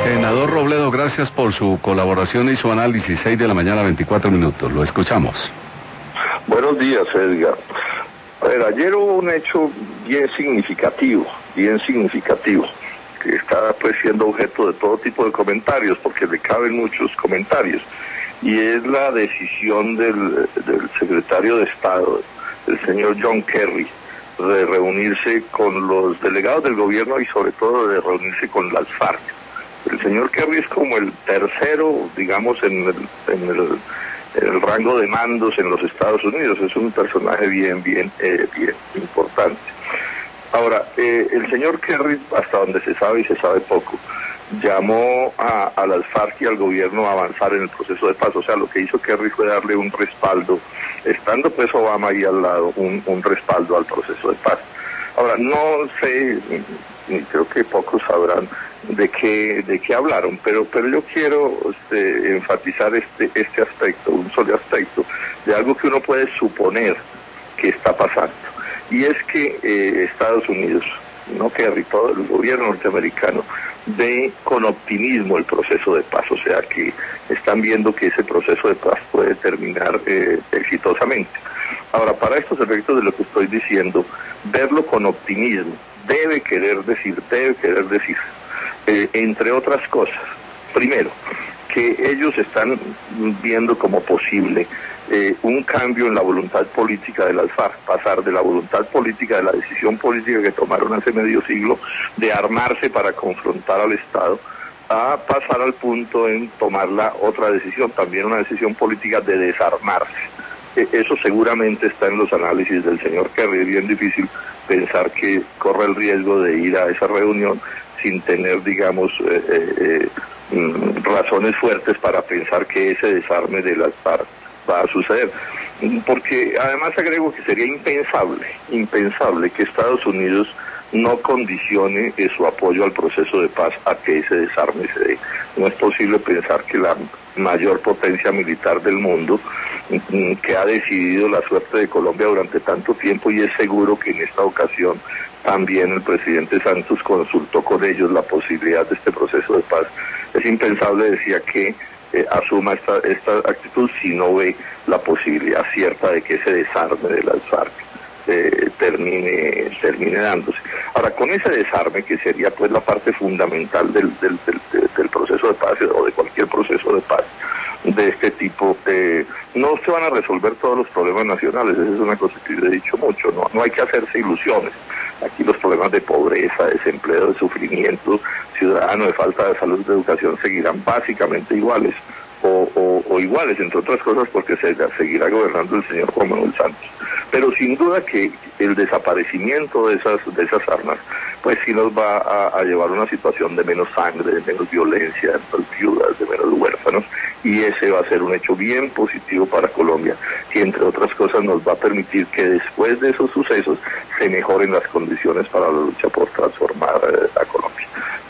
Senador Robledo, gracias por su colaboración y su análisis. 6 de la mañana, 24 minutos. Lo escuchamos. Buenos días, Edgar. A ver, ayer hubo un hecho bien significativo, que está pues siendo objeto de todo tipo de comentarios, porque le caben muchos comentarios, y es la decisión del secretario de Estado, el señor John Kerry, de reunirse con los delegados del gobierno y sobre todo de reunirse con las FARC. El señor Kerry es como el tercero, digamos, en el rango de mandos en los Estados Unidos. Es un personaje bien importante. Ahora, el señor Kerry, hasta donde se sabe y se sabe poco, llamó a las FARC y al gobierno a avanzar en el proceso de paz. O sea, lo que hizo Kerry fue darle un respaldo, estando pues Obama ahí al lado, un respaldo al proceso de paz. Ahora, no sé, y creo que pocos sabrán de qué hablaron, pero yo quiero enfatizar este aspecto, un solo aspecto, de algo que uno puede suponer que está pasando. Y es que Estados Unidos, no Kerry, todo el gobierno norteamericano, ve con optimismo el proceso de paz, o sea que están viendo que ese proceso de paz puede terminar exitosamente. Ahora, para estos efectos de lo que estoy diciendo, verlo con optimismo debe querer decir, entre otras cosas, primero, que ellos están viendo como posible un cambio en la voluntad política de las FARC, pasar de la voluntad política, de la decisión política que tomaron hace medio siglo, de armarse para confrontar al Estado, a pasar al punto en tomar la otra decisión, también una decisión política de desarmarse. Eso seguramente está en los análisis del señor Kerry. Es bien difícil pensar que corre el riesgo de ir a esa reunión sin tener, digamos, razones fuertes para pensar que ese desarme de las FARC va a suceder. Porque además agrego que sería impensable que Estados Unidos no condicione su apoyo al proceso de paz a que ese desarme se dé. No es posible pensar que la mayor potencia militar del mundo, que ha decidido la suerte de Colombia durante tanto tiempo, y es seguro que en esta ocasión también el presidente Santos consultó con ellos la posibilidad de este proceso de paz. Es impensable, decía, que asuma esta actitud si no ve la posibilidad cierta de que ese desarme de las FARC termine dándose. Ahora, con ese desarme, que sería pues la parte fundamental del proceso de paz o de cualquier proceso de paz de este tipo, no se van a resolver todos los problemas nacionales. Esa es una cosa que yo he dicho mucho, no hay que hacerse ilusiones. Aquí los problemas de pobreza, desempleo, de sufrimiento ciudadano, de falta de salud, de educación, seguirán básicamente iguales, o iguales, entre otras cosas, porque seguirá gobernando el señor Juan Manuel Santos. Pero sin duda que el desaparecimiento de esas armas, pues sí nos va a llevar a una situación de menos sangre, de menos violencia, de menos viudas, de menos huérfanos, y ese va a ser un hecho bien positivo para Colombia, que entre otras cosas nos va a permitir que después de esos sucesos se mejoren las condiciones para la lucha por transformar a Colombia.